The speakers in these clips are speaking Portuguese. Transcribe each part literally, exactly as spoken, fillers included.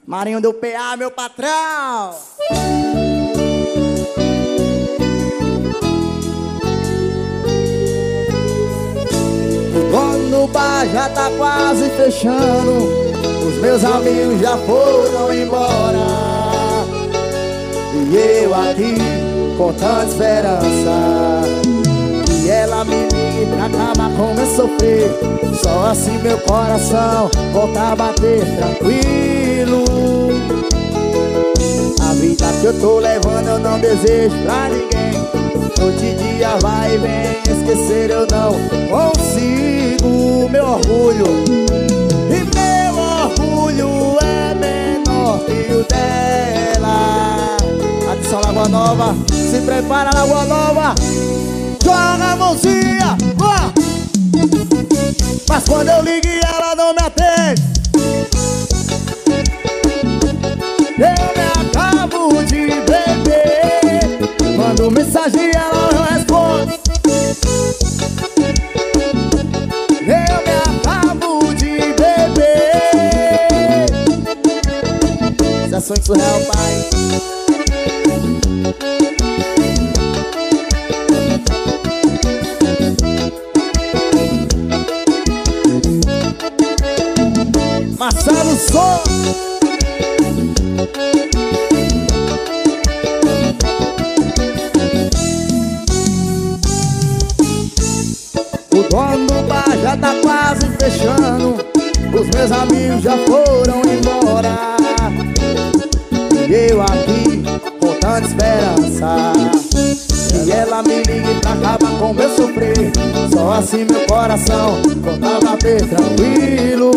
Marinho do P A, meu patrão. O dono do bar já tá quase fechando. Os meus amigos já foram embora. E eu aqui contando esperança. E ela me liga pra acabar com eu sofrer. Só assim meu coração volta a bater tranquilo. A vida que eu tô levando eu não desejo pra ninguém. Noite e dia vai e vem, esquecer eu não consigo. Meu orgulho, e meu orgulho é menor que o dela. Atenção, Lagoa Nova, se prepara, Lagoa Nova. Joga a mãozinha, ó. Mas quando eu ligo ela não me atende. Eu me acabo de beber. Mando mensagem e ela não responde. Eu me acabo de beber. Sessões surreal, pai. Marcelo Som. O dono do bar já tá quase fechando. Os meus amigos já foram embora. E eu aqui contando esperança. E ela me liga pra acabar com meu sofrer. Só assim meu coração volta a bater tranquilo.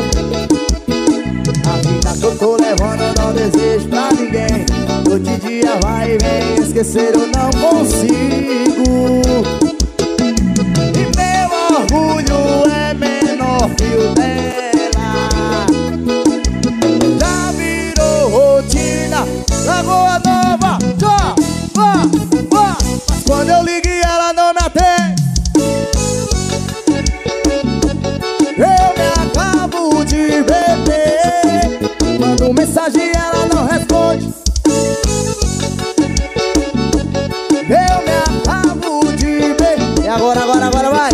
A vida que eu tô levando eu não desejo pra ninguém. Noite e dia vai e vem, esquecer eu não consigo. E meu orgulho é menor que o dela. Já virou rotina, Lagoa Nova, tchau, vá, vá. Mas quando eu ligo ela não me atende. Eu me acabo de beber. Mando mensagem e ela não responde. Eu me acabo de beber. E agora, agora, agora vai.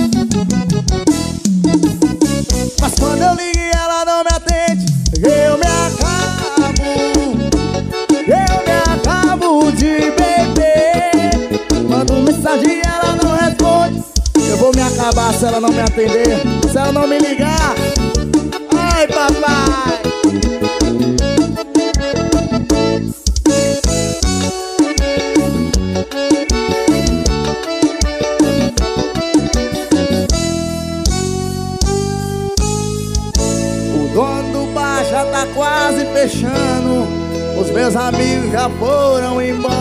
Mas quando eu ligo ela não me atende. Eu me acabo. Eu me acabo de beber. Mando mensagem e ela não responde. Eu vou me acabar se ela não me atender. Se ela não me ligar. Ai, papai. O dono do bar já tá quase fechando. Os meus amigos já foram embora.